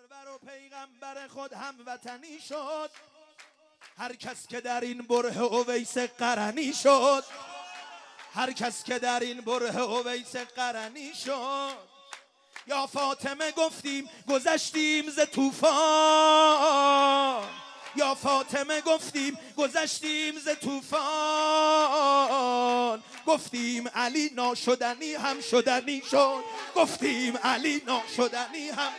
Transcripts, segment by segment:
سرور و پیغمبر خود هموطنی شد. هر کس که در این بره اویس قرنی شد، هر کس که در این بره اویس قرنی شد. یا فاطمه گفتیم گذشتیم ز طوفان، یا فاطمه گفتیم گذشتیم ز طوفان. گفتیم علی ناشدنی هم شدنی شد، گفتیم علی ناشدنی هم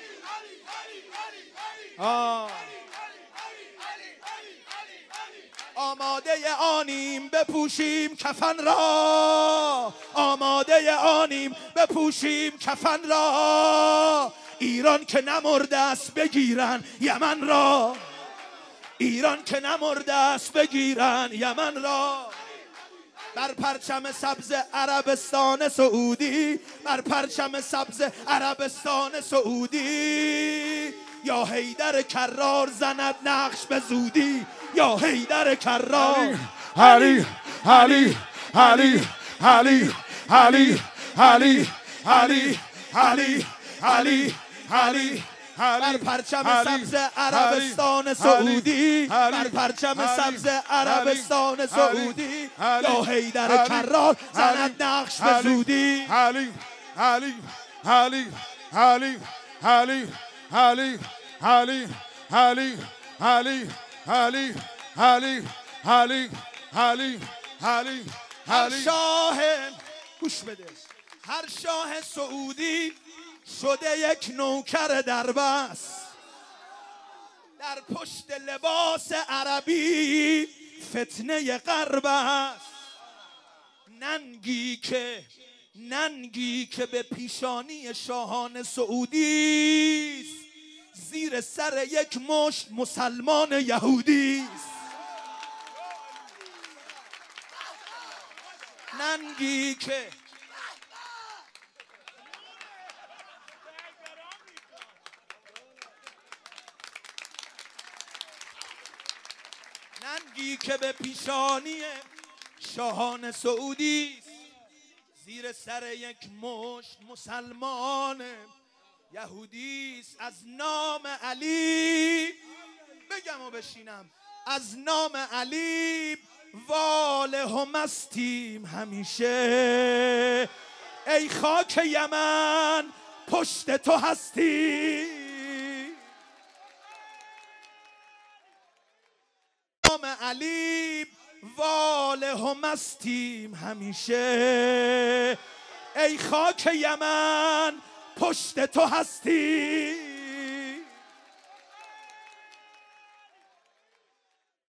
آماده آنیم بپوشیم کفن را، آماده آنیم بپوشیم کفن را. ایران که نمرده است بگیرن یمن را، ایران که نمرده است بگیرن یمن را. بر پرچم سبز عربستان سعودی، بر پرچم سبز عربستان سعودی. یا حیدر کرار زند نقش به زودی، یا حیدر کرار. علی علی علی علی علی علی علی علی علی علی بر پرچم سبز عربستان سعودی، بر پرچم سبز عربستان سعودی. یا حیدر کرار زند نقش به زودی. علی علی علی علی علی علی علی علی علی علی علی علی علی علی هر شاه گوش بده، هر شاه سعودی شده یک نوکر دربست. در پشت لباس عربی فتنه غرب است. ننگی که به پیشانی شاهان سعودی است، زیر سر یک مشت مسلمان یهودی است. ننگی که به پیشانی شاهان سعودی است، زیر سر یک مشت مسلمان یهودی است. از نام علی بگم و بشینم، از نام علی واله و مستیم همیشه. ای خاک یمن پشت تو هستی، نام علی واله و مستیم همیشه. ای خاک یمن پشت تو هستی.